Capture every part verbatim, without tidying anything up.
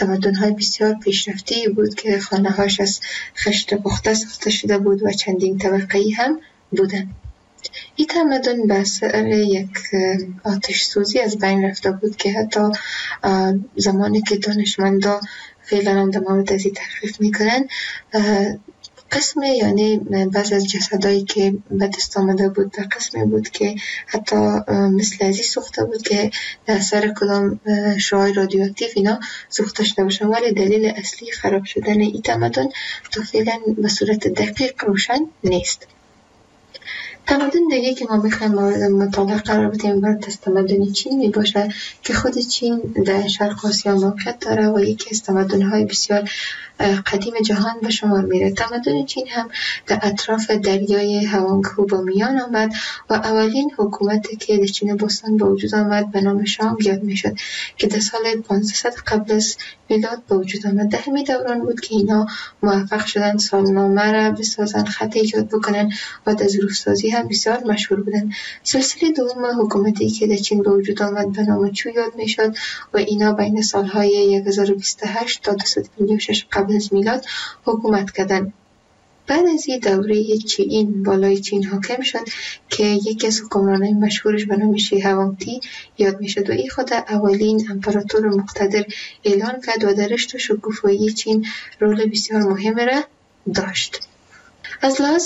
تمدن‌های بسیار پیشرفته بود که خانه‌هاش از خشت پخته ساخته شده بود و چندین طبقه‌ای هم بودند. این تمدن به اثر یک آتش سوزی از بین رفته بود که حتی زمانی که دانشمندا فعلا هم در مورد از این تحقیق میکنن، قسم یعنی بعض از جسدایی که به دست آمده بود به قسمی بود که حتی مثل ازی سوخته بود که در اثر کدام شعاع رادیواکتیو اینا سوخته شده باشن، ولی دلیل اصلی خراب شدن این تمدن تا فعلا به صورت دقیق روشن نیست. تمدن دیگه که ما میخوایم مورد مطالعه قرار بدیم برای تمدن چین می باشه که خود چین در شرق آسیا موقعیت داره و یکی از تمدن‌های بسیار قدیم جهان به شمار میره. تمدن چین هم در اطراف دریای هوانگهو با میان آمد و اولین حکومتی که در چین باستان به وجود آمد به نام شانگ یاد میشد که در سال پانصد قبل از میلاد به وجود آمد. در همین دوران بود که اینا موفق شدن سالنامه را بسازن، خط ایجاد بکنن و در ظروف سازی هم بسیار مشهور بودن. سلسله دوم حکومتی که در چین به وجود آمد به نام چو یاد میشد و اینا بین سالهای هزار و بیست و هشت تا دویست و پنجاه و شش قبل از میلاد حکومت کردند. بعد از این دوره چین بالای چین حاکم شد که یکی از حکمرانای مشهورش به نام شی هوانگتی یاد میشد و این خود اولین امپراتور مقتدر اعلان کرد و در رشد و شکوفایی چین رول بسیار مهم را داشت. از لحاظ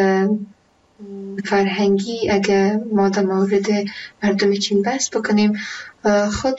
فرهنگی اگر ما در مورد مردم چین بحث بکنیم، خود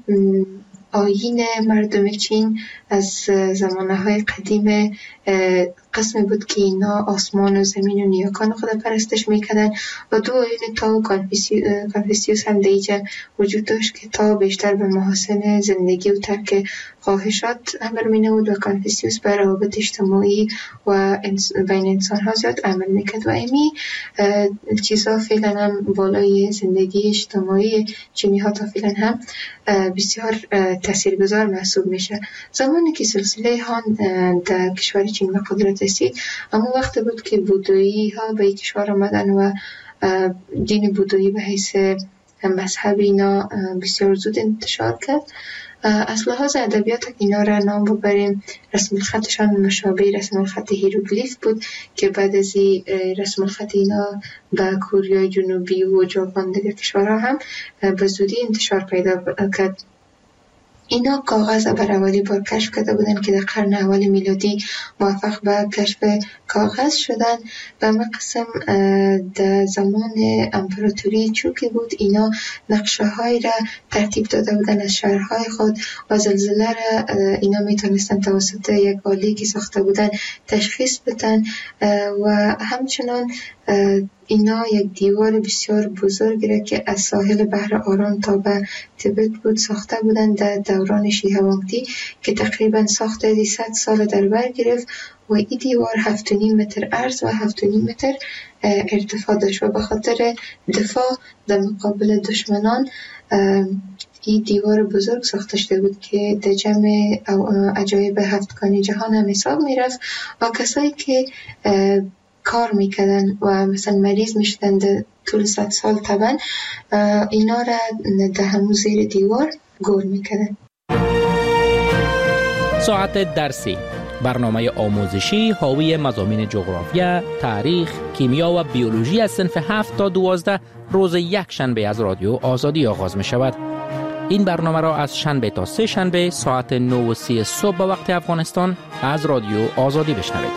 آیین مردم چین از زمانهای قدیم قسمی بود که اینا آسمان و زمین و نیاکان خود پرستش میکردن و دو آیین تا و کنفوسیوس هم دیجا وجود داشت که تا بیشتر به محاسن زندگی و ترک خواهشات امر مینود و کنفوسیوس بر روابط اجتماعی و بین انسان ها زیاد عمل میکرد و امی چیزا فعلا هم بالای زندگی اجتماعی چینی ها تا فعلا هم بسیار تاثیرگذار محسوب میشه. زمانی که سلسله هان در کشور چین به قدرت رسید، اما وقت بود که بودایی ها به کشور آمدن و دین بودایی به حیث مذهب اینا بسیار زود انتشار کرد. از لحاظ ادبیات اینا را نام ببریم، رسم الخطشان مشابه رسم الخط هیروگلیف بود که بعد از این رسم الخط اینا به کره جنوبی و ژاپن دیگر کشورها هم به زودی انتشار پیدا کرد. اینا کاغذ بر اولی بار کشف کرده بودن که در قرن اول میلادی موفق به کشف کاغذ شدن. به مقسم در زمان امپراتوری چو که بود، اینا نقشه های را ترتیب داده بودن از شهرهای خود و زلزله را اینا میتونستن توسط یک آلی که ساخته بودن تشخیص بدن و همچنان اینا یک دیوار بسیار بزرگی را که از ساحل بحر آرام تا به تبت بود ساخته بودند در دوران شی هوانگتی که تقریبا ساخته صد سال در بر گرفت و این دیوار هفت و نیم متر عرض و هفت و نیم متر ارتفاع داشت و به خاطر دفاع در مقابل دشمنان این دیوار بزرگ ساخته شده بود که در جمع عجایب هفتگانی جهان هم حساب می رفت و کسایی که کار میکردن و مثلا مریض میشدن در طول صد سال طبعا اینا را در همون زیر دیوار گور میکردن. ساعت درسی، برنامه آموزشی حاوی مضامین جغرافیا، تاریخ، کیمیا و بیولوژی از صنف هفت تا دوازده روز یک شنبه از رادیو آزادی آغاز می شود. این برنامه را از شنبه تا سه شنبه ساعت نه و سی صبح به وقت افغانستان از رادیو آزادی بشنوید.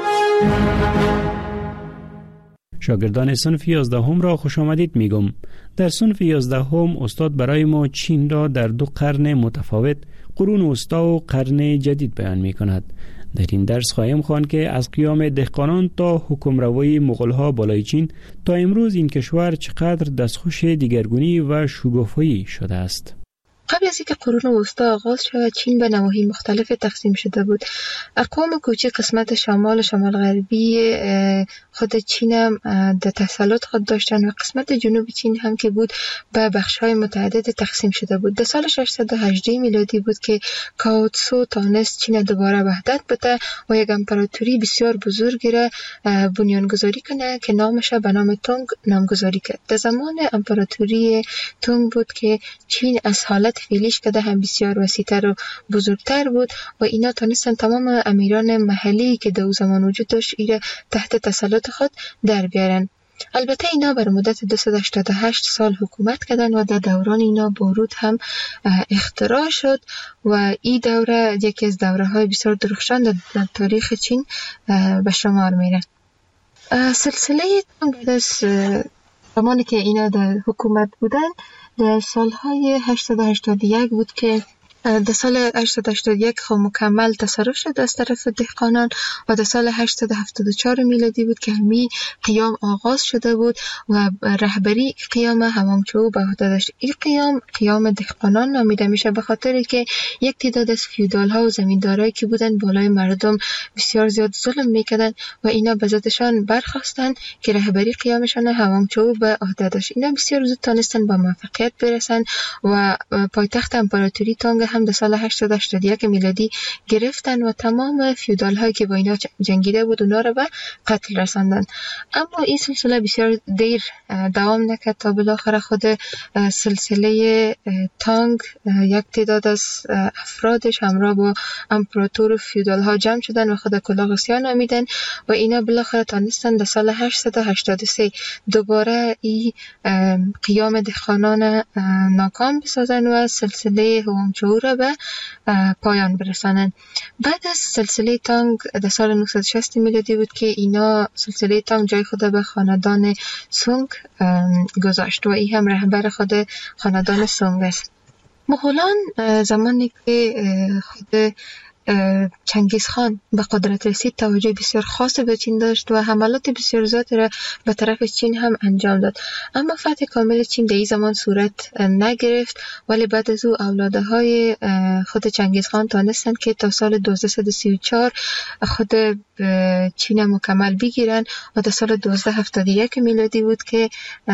شاگردان صنف یازدهم را خوش آمدید میگم. در صنف یازدهم استاد برای ما چین را در دو قرن متفاوت، قرون وسطی و قرن جدید بیان می کند. در این درس خواهیم خواند که از قیام دهقانان تا حکمروی مغول‌ها بالای چین تا امروز این کشور چقدر دستخوش دیگرگونی و شگفت‌هایی شده است. قبل از اینکه قرون وسطی آغاز شود، چین به نواحی مختلف تقسیم شده بود. اقوام کوچک قسمت شمال و شمال غربی خود چین هم در تسلط خود داشتن و قسمت جنوبی چین هم که بود به بخش‌های متعدد تقسیم شده بود. در سال ششصد و هجده میلادی بود که کاو تسو تانست چین دوباره وحدت بده و یک امپراتوری بسیار بزرگی را بنیانگذاری کنه که نامش به نام تونگ نامگذاری کرد. در زمان امپراتوری تونگ بود که چین از حالت سطح فعلیش که هم بسیار وسیع‌تر و بزرگتر بود و اینا تانستن تمام امیران محلی که در اون زمان وجود داشت ایره تحت تسلط خود در بیارن. البته اینا بر مدت دویست و هشتاد و هشت سال حکومت کردن و در دوران اینا بارود هم اختراع شد و این دوره یکی از دوره های بسیار درخشان در تاریخ چین به شمار میره. سلسله بعد از زمانی که اینا در حکومت بودن در سالهای هشتصد و هشتاد و یک بود که در سال هشتصد و هشتاد و یک خب مکمل تصرف شد از طرف دهقانان و در سال هشتصد و هفتاد و چهار میلادی بود که همی قیام آغاز شده بود و رهبری قیام همامچو به عهده داشت. این قیام قیام دهقانان نامیده میشه به خاطر که یک تعداد از فیودال ها و زمیندارایی که بودن بالای مردم بسیار زیاد ظلم میکردن و اینا به ذاتشان برخواستن که رهبری قیامشان همامچو به عهده داشت. اینا بسیار زود تانستن با موفقیت برسن و پایتخت امپراتوری تانگ هم در سال هشتصد و هشتاد و یک میلادی گرفتن و تمام فیودال هایی که با اینا جنگیده بود اونا رو به قتل رساندن. اما این سلسله بسیار دیر دوام نکرد تا بالاخره خود سلسله تانگ یک تعداد از افرادش همراه با امپراتور و فیودال ها جمع شدن و خود کلاغسیا نامیدن و اینا بالاخره تانستن در سال هشتصد و هشتاد و سه دوباره این قیام دهقانان ناکام بسازن و سلسله هوانگچو را به پایان برسانند. بعد از سلسله تانگ در سال نهصد و شصت میلادی بود که اینا سلسله تانگ جای خود به خاندان سونگ گذاشت و این هم رهبر خود خاندان سونگ است. مغولان زمانی که خود چنگیز خان به قدرت رسید توجه بسیار خاص به چین داشت و حملات بسیار زیاد را به طرف چین هم انجام داد. اما فتح کامل چین در این زمان صورت نگرفت، ولی بعد از او اولاده های خود چنگیز خان تانستن که تا سال دویست و سی و چهار خود چین مکمل بگیرن و در سال دویست و هفتاد و یک میلادی بود که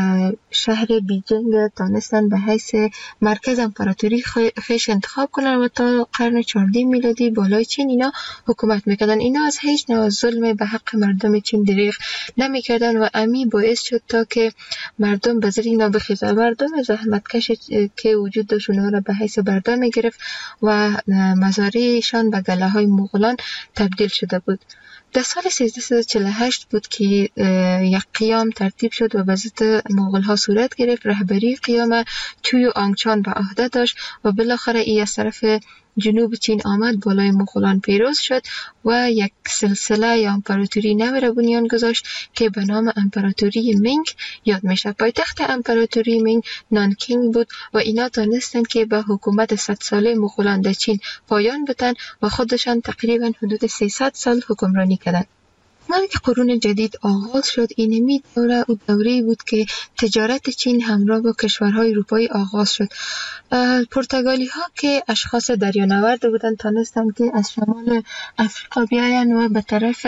شهر بیجینگ تانستن به حیث مرکز امپراتوری خیش انتخاب کنن و تا قرن چهاردهم میلادی بالای چین اینا حکومت میکردن. اینا از هیچ نوع ظلم به حق مردم چین دریغ نمیکردن و امی باعث شد تا که مردم به زیر اینا بخیزن. مردم زحمتکش که وجود داشت اونها را به حیث بردار میگرفت و مزارعشان به گله های مغولان تبدیل شده بود. در سال سیزده و چهل و هشت بود که یک قیام ترتیب شد و به ضد مغول ها صورت گرفت. رهبری قیام چوی آنگچان به عهده داشت و بالاخره ای از طرف جنوب چین آمد، بالای مغولان پیروز شد و یک سلسله یا امپراتوری نو را بنیان گذاشت که به نام امپراتوری مینگ یاد میشه. پایتخت امپراتوری مینگ نانکینگ بود و اینا تانستن که به حکومت صد ساله مغولان در چین پایان بدن و خودشان تقریبا حدود سیصد سال حکمرانی کردند. زمانی که قرون جدید آغاز شد، اینمی دوره او دوره‌ای بود که تجارت چین همراه با کشورهای اروپایی آغاز شد. پرتغالی ها که اشخاص دریانورد بودند تانستند که از شمال افریقا بیاین و به طرف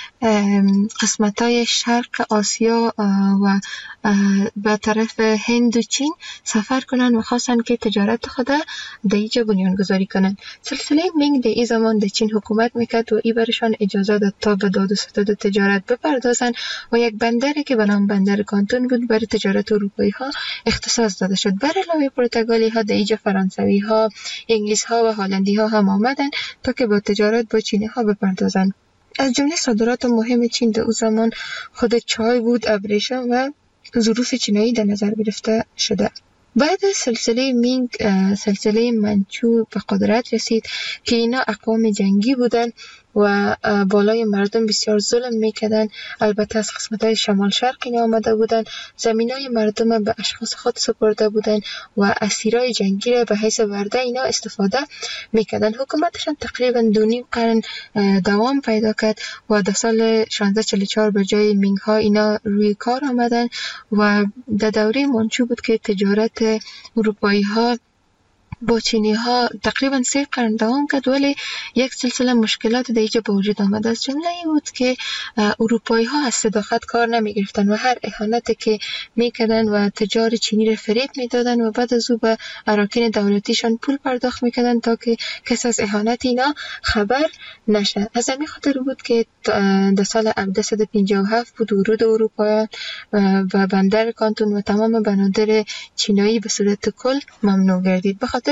قسمت‌های شرق آسیا و به طرف هند و چین سفر کنند و خواستند که تجارت خود در اینجا بنیان گذاری کنند. سلسله مینگ در این زمان در چین حکومت میکرد و این برشان اجازه داد تا به داد و ستد تجارت بپردازند و یک بندری که به نام بندر کانتون بود برای تجارت اروپایی ها اختصاص داده شد. بر علاوه پرتغالی ها در اینجا فرانسوی ها، انگلیس ها و هلندی ها هم آمدند تا که با تجارت با چینی ها بپردازند. از جمله صادرات مهم چین در اون زمان خود چای بود، ابریشم و ظروف چینایی در نظر گرفته شده. بعد از سلسله مینگ سلسله منچو به قدرت رسید که اینا اقوام جنگی بودن و بالای مردم بسیار ظلم میکردن. البته از قسمت‌های شمال شرق اینا آمده بودن، زمینای مردم به اشخاص خود سپرده بودن و اسیرای جنگی را به حیث ورده اینا استفاده میکردن. حکومتشان تقریبا دو نیم قرن دوام پیدا کرد و در سال شانزده چهل و چهار به جای مینگ ها اینا روی کار آمدن و در دوره منچو بود که تجارت اروپایی ها با چینی ها تقریبا سه قرن دوام کرد، ولی یک سلسله مشکلات در اینجا به وجود آمد. از جمله این بود که اروپایی ها از صداقت کار نمی گرفتن و هر اهانتی که می کردن و تجار چینی را فریب می دادن و بعد از او به اراکین دولتیشان پول پرداخت می کردن تا که کس از اهانت اینا خبر نشه. از همین خاطر بود که در سال صد و پنجاه و هفت بود ورود اروپاییان و بندر کانتون و تمام بنادر چینایی به صورت کل ممنوع گردید. به خاطر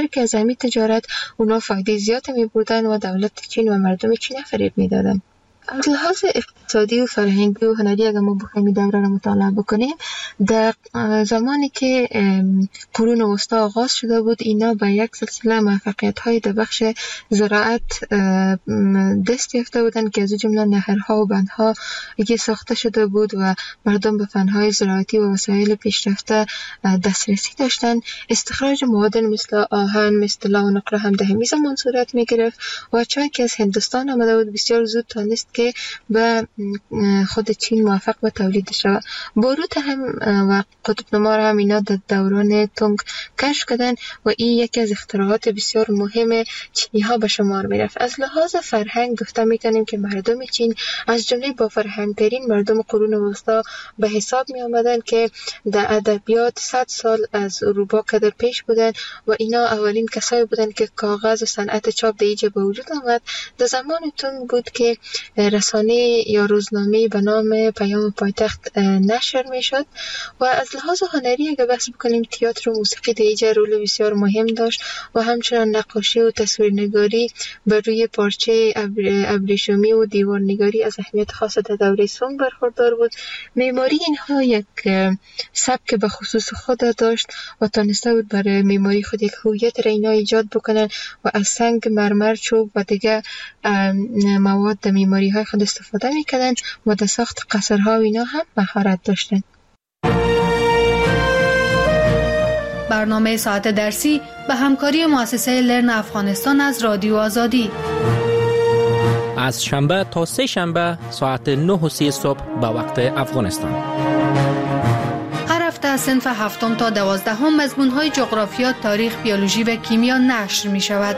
خاطر که از همین تجارت اونا فایده زیاد می بردن و دولت چین و مردم چین فریب می دادن. از لحاظ اقتصادی و فرهنگی و هنری اگر ما بخوایم این دوره را مطالعه بکنیم، در زمانی که قرون وسطا آغاز شده بود، اینا به یک سلسله موفقیت‌های در بخش زراعت دست یافته بودند که از جمله نهرها و بندها که ساخته شده بود و مردم به فن‌های زراعتی و وسایل پیشرفته دسترسی داشتند. استخراج مواد مثل آهن، مثل طلا و نقره هم در همین زمان صورت می‌گرفت و چای که از هندوستان آمده بود بسیار زود تانست که به خود چین موفق به تولید شود. باروت هم و قطب نما هم اینا در دوران تونگ کشف کردن و این یکی از اختراعات بسیار مهم چینی ها به شمار می رفت. از لحاظ فرهنگ گفته می تونیم که مردم چین از جمله با فرهنگ ترین مردم قرون وسطا به حساب می آمدن که در ادبیات صد سال از اروپا که در پیش بودن و اینا اولین کسایی بودن که کاغذ و صنعت چاپ در اینجا به وجود آمد. در زمان تونگ بود که رسانه یا روزنامه به نام پیام پایتخت نشر می شد و از لحاظ هنری اگر بحث بکنیم تئاتر و موسیقی در اینجا رول بسیار مهم داشت و همچنان نقاشی و تصویرنگاری بر روی پارچه ابریشمی و دیوارنگاری از اهمیت خاص در دوره سونگ برخوردار بود. معماری اینها یک سبک به خصوص خود داشت و تانسته بود برای معماری خود یک هویت را اینا ایجاد بکنن و از سنگ، مرمر، چوب و دیگه مواد در معماری های خود استفاده میکردن و در ساخت قصرها و اینا هم مهارت داشتن. برنامه ساعت درسی به همکاری مؤسسه لرن افغانستان از رادیو آزادی از شنبه تا سه شنبه ساعت نه و سی صبح به وقت افغانستان. هر هفته از صنف هفتم تا دوازدهم مضمون‌های جغرافیا، تاریخ، بیولوژی و کیمیا نشر می شود.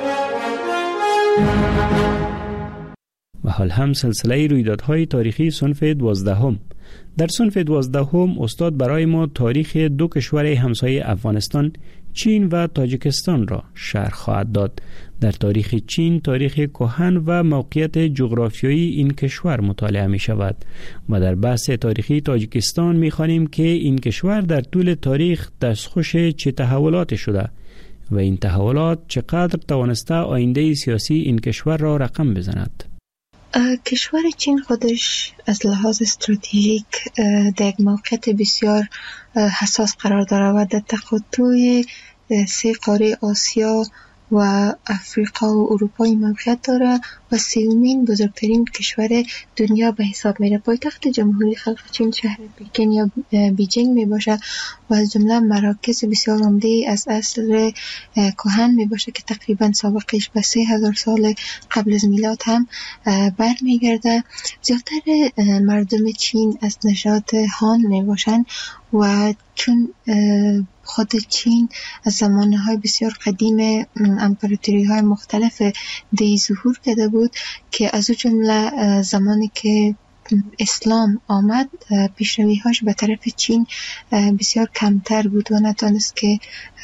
و حال هم سلسله رویدادهای تاریخی صنف دوازدهم. در صنف دوازدهم استاد برای ما تاریخ دو کشور همسایه افغانستان، چین و تاجیکستان را شرح خواهد داد. در تاریخ چین تاریخ کهن و موقعیت جغرافیایی این کشور مطالعه می شود و در بحث تاریخی تاجیکستان می خوانیم که این کشور در طول تاریخ دستخوش چه تحولاتی شده و این تحولات چقدر توانسته آینده سیاسی این کشور را رقم بزند. کشور چین خودش از لحاظ استراتژیک در یک موقعیت بسیار حساس قرار داره و در تقاطع سه قاره آسیا و افریقا و اروپا موقعیت داره و سومین بزرگترین کشور دنیا به حساب میره. پایتخت جمهوری خلق چین شهر پکن یا بیجینگ می باشه و از جمله مراکز بسیار عمده از عصر کهن می باشه که تقریبا سابقش به سه هزار سال قبل از میلاد هم برمیگرده. زیادتر مردم چین از نژاد هان می باشن و چون خود چین از زمانهای بسیار قدیم امپراتوری های مختلف دی ظهور کرده بود که از او جمله زمانی که اسلام آمد پیشروی هاش به طرف چین بسیار کمتر بود و نتانست که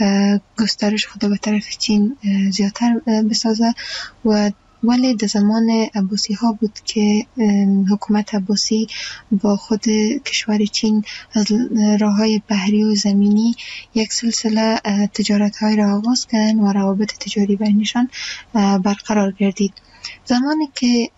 گسترش خود به طرف چین زیادتر بسازه و ولی در زمان عباسی ها بود که حکومت عباسی با خود کشور چین از راه های بحری و زمینی یک سلسله تجارت های را آغاز کردن و روابط تجاری بینشان برقرار گردید. زمانی که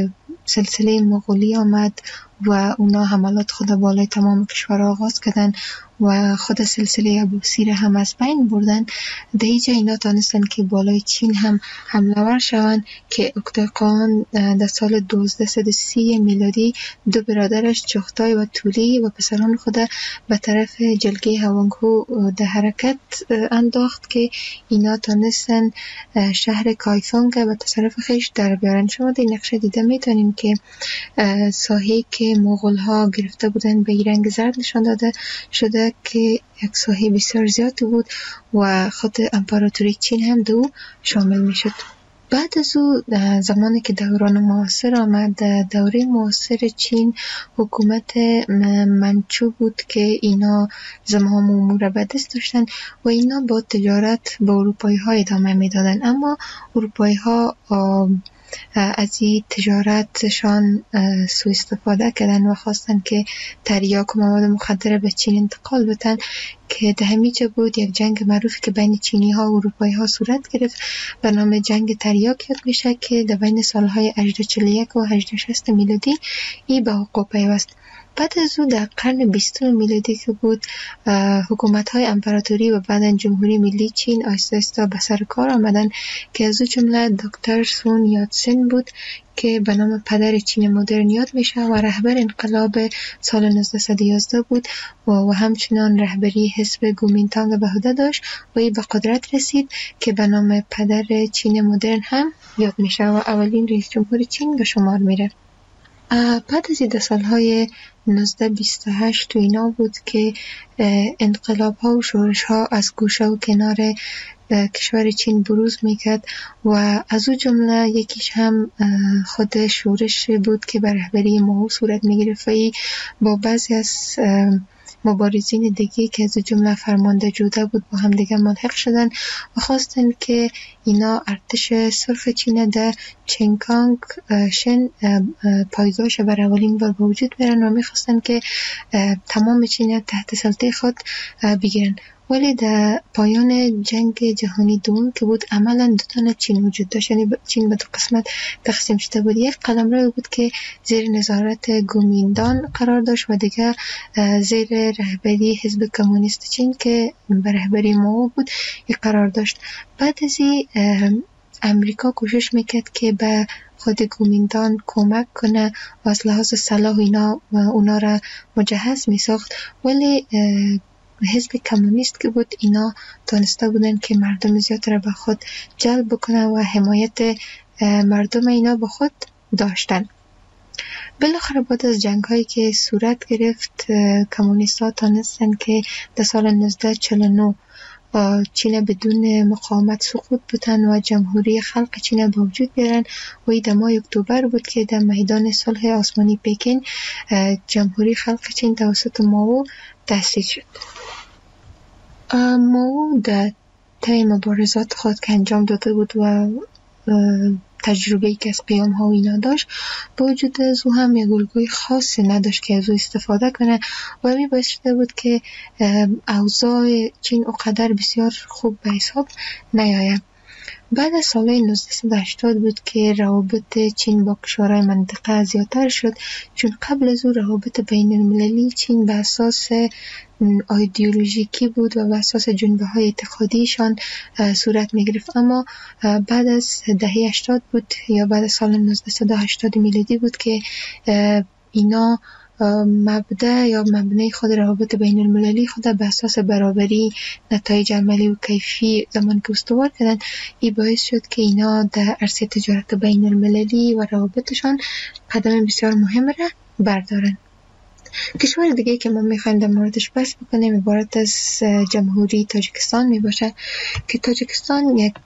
سلسله مغولی آمد و اونا حملات خود بالای تمام کشور آغاز کردن و خود سلسله عباسی را هم از بین بردن، در اینجا اینا تانستن که بالای چین هم حمله ور شوند که اکتاقان در سال دوازده سی میلادی دو برادرش چغتای و تولی و پسران خود به طرف جلگه هوانگهو در حرکت انداخت که اینا تانستن شهر کایفونگ به تصرف خیش در بیارن. شما در نقشه دیده میتونیم که ساحه‌ای که مغول ها گرفته بودن به رنگ زرد نشان داده شده که یک ساحه بسیار زیاد بود و خود امپراتوری چین هم دو شامل می شد. بعد از او زمانی که دوران معاصر آمد، دوره معاصر چین حکومت منچو بود که اینا زمام امور به دست داشتن و اینا با تجارت با اروپایی ها ادامه می دادن، اما اروپایی ها از این تجارتشان سوء استفاده کردن و خواستن که تریاک و مواد مخدر به چین انتقال بدن که در همیجا بود یک جنگ معروف که بین چینی ها و اروپایی ها صورت گرفت به نام جنگ تریاک یاد میشه که در بین سالهای هجده چهل و یک و هجده شصت میلادی ای به وقوع پیوست. بعد از او در قرن بیستم میلادی که بود حکومت های امپراتوری و بعداً جمهوری ملی چین آهسته آهسته به سر کار آمدن که از او جمله دکتر سون یاتسن بود که به نام پدر چین مدرن یاد میشه و رهبر انقلاب سال نوزده یازده بود و, و همچنان رهبری حزب کومینتانگ به عهده داشت و ای به قدرت رسید که به نام پدر چین مدرن هم یاد میشه و اولین رئیس جمهور چین به شمار میره. بعد از این سالهای نوزده بیست و هشت تو اینا بود که انقلاب ها و شورش ها از گوشه و کنار کشور چین بروز میکرد و از او جمله یکیش هم خود شورش بود که به رهبری ماو صورت میگرفت و با بعضی از مبارزین دیگه که از جمله فرمانده جوده بود با هم دیگه ملحق شدن و خواستن که اینا ارتش سرخ چین در چنگکانگ شن پایگاهش بر اولین بار به وجود بیارن و میخواستن که تمام چین تحت سلطه خود بگیرن. ولی در پایان جنگ جهانی دوم که بود عملا دو تا چین وجود داشت، یعنی چین به دو قسمت تقسیم شده بود. یک قلمرو بود که زیر نظارت کومینتان قرار داشت و دیگه زیر رهبری حزب کمونیست چین که به رهبری ماو بود یک قرار داشت. بعد از این امریکا کوشش میکرد که به خود کومینتان کمک کنه و از لحاظ سلاح اینا و اونا را مجهز میساخت، ولی حزب کمونیست که بود اینا دانسته بودن که مردم زیاد را به خود جلب بکنه و حمایت مردم اینا به خود داشتن. بالاخره بعد از جنگ هایی که صورت گرفت کمونیست ها تانستن که در سال نوزده چهل و نه چین بدون مقاومت سقوط بدن و جمهوری خلق چین به وجود بیارن و این در ماه اکتبر بود که در میدان صلح آسمانی پکین جمهوری خلق چین توسط ماو تأسیس شد. ماو در طی مبارزات خود که انجام داده بود و تجربه‌ای که از قیام ها و اینا داشت، با وجود از او هم یک الگوی خاصی نداشت که از او استفاده کنه و می باعث شده بود که اوضاع چین اونقدر بسیار خوب به حساب نیاید. بعد از سال نوزده هشتاد بود که روابط چین با کشورهای منطقه زیادتر شد، چون قبل از او روابط بین المللی چین به اساس ایدئولوژیکی بود و به اساس جنبه های اعتقادیشان صورت می گرفت. اما بعد از دهه هشتاد بود یا بعد از سال نوزده هشتاد میلادی بود که اینا مبدأ یا مبنای خود روابط بین المللی خود به اساس برابری نتایج عملی و کیفی زمان که استوار کردن. این باعث شد که اینا در عرصه تجارت بین المللی و روابطشان قدم بسیار مهم را بردارن. کشور دیگه که ما میخوایم در موردش بحث بکنیم عبارت از جمهوری تاجیکستان می باشه که تاجیکستان یک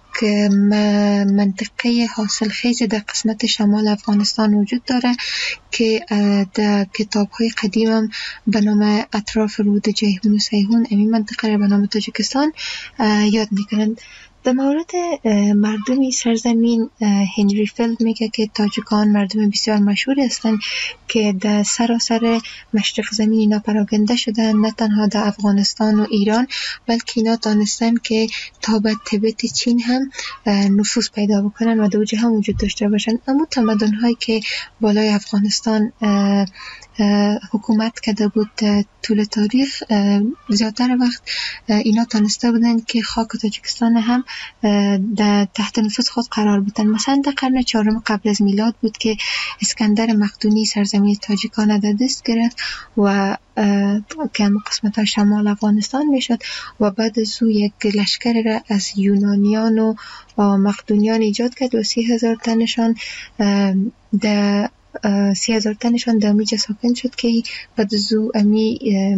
منطقه حاصل خیز در قسمت شمال افغانستان وجود داره که در کتاب های قدیم هم به نام اطراف رود جیهون و سیهون امی منطقه را به نام تاجیکستان یاد میکنند. در مورد مردمی سرزمین هنری فیلد میگه که تاجیکان مردم بسیار مشهوری هستند که در سراسر مشرق زمین اینا پراکنده شدن، نه تنها در افغانستان و ایران بلکه اینا دانستن که تا به تبت چین هم نفوذ پیدا بکنن و دو جهان وجود داشته باشن. اما تمدن هایی که بالای افغانستان حکومت کرده بود طول تاریخ زیادتر وقت اینا تانسته بودن که خاک تاجیکستان هم در تحت نفوذ خود قرار بدن. مثلا در قرن چهارم قبل از میلاد بود که اسکندر مقدونی سرزمین تاجیکان در دست گرفت و که هم قسمت ها شمال افغانستان میشد و بعد از او یک لشکر را از یونانیان و مقدونیان ایجاد کرد و سی هزار تنشان در سی هزار تنشان در امیجا ساکن شد که بعد از او امی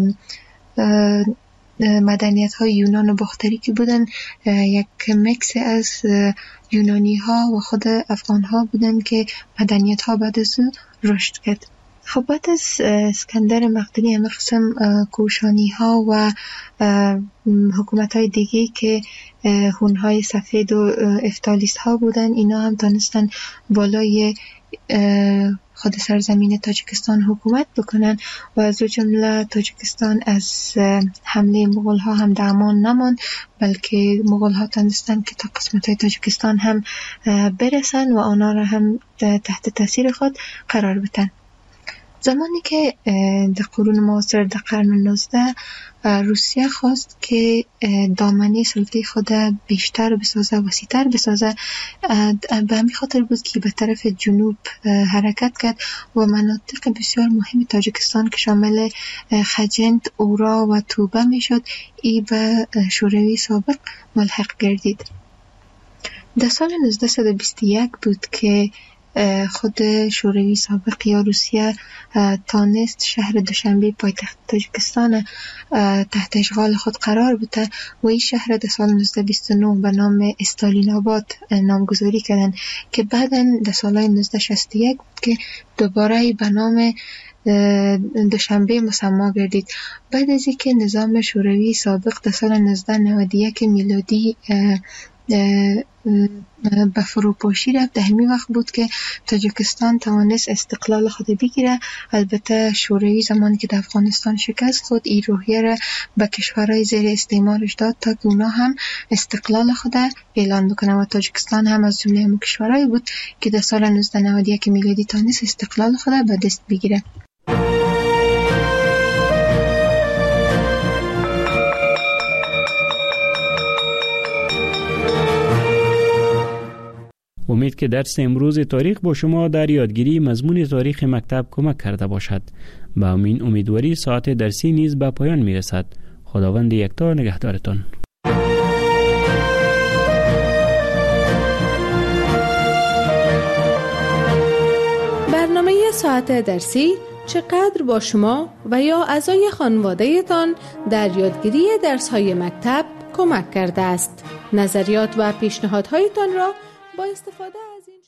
مدنیت های یونان و باختری که بودن یک مکس از یونانی ها و خود افغان ها بودن که مدنیت ها بعد از او رشد کرد. خب بعد از اسکندر مقدونی همه قسم کوشانی ها و حکومت های دیگه که هون های سفید و افتالیست ها بودن، اینا هم دانستن بالای خود سرزمین تاجیکستان حکومت بکنن و از جمله تاجیکستان از حمله مغول ها هم در امان نماند، بلکه مغول ها تونستن که تا قسمت های تاجیکستان هم برسن و آنها را هم تحت تاثیر خود قرار بدن. زمانی که در قرون معاصر در قرن نوزده روسیه خواست که دامنه سلطه خود بیشتر بسازه، وسیع‌تر بسازه، به همین خاطر بود که به طرف جنوب حرکت کرد و مناطق بسیار مهم تاجیکستان که شامل خجند، اورا و توبه می شد ای به شوروی سابق ملحق گردید. در سال نوزده بیست و یک بود که خود شوروی سابق یا روسیه تانست شهر دوشنبه پایتخت تاجیکستان تحت اشغال خود قرار بده و این شهر در سال نوزده بیست و نه به نام استالین آباد نامگذاری کردن که بعداً در سال نوزده شصت و یک بود که دوباره به نام دوشنبه مسما گردید. بعد از اینکه نظام شوروی سابق در سال نوزده نود و یک میلادی به فروپاشی رفت، در همین وقت بود که تاجیکستان توانست استقلال خود بگیره. البته شوروی زمانی که در افغانستان شکست خود این روحیه را به کشورهای زیر استعمارش داد تا که اونا هم استقلال خود اعلان بکنه و تاجیکستان هم از جمله همون کشورهایی بود که در سال نوزده نود و یک میلادی توانست استقلال خود به دست بگیره. امید که درس امروز تاریخ با شما در یادگیری مضمون تاریخ مکتب کمک کرده باشد. با امین امیدواری ساعت درسی نیز به پایان می رسد. خداوند یکتا نگهدارتان. برنامه ساعت درسی چقدر با شما و یا اعضای خانواده تان در یادگیری درس‌های مکتب کمک کرده است؟ نظریات و پیشنهادهایتان را با استفاده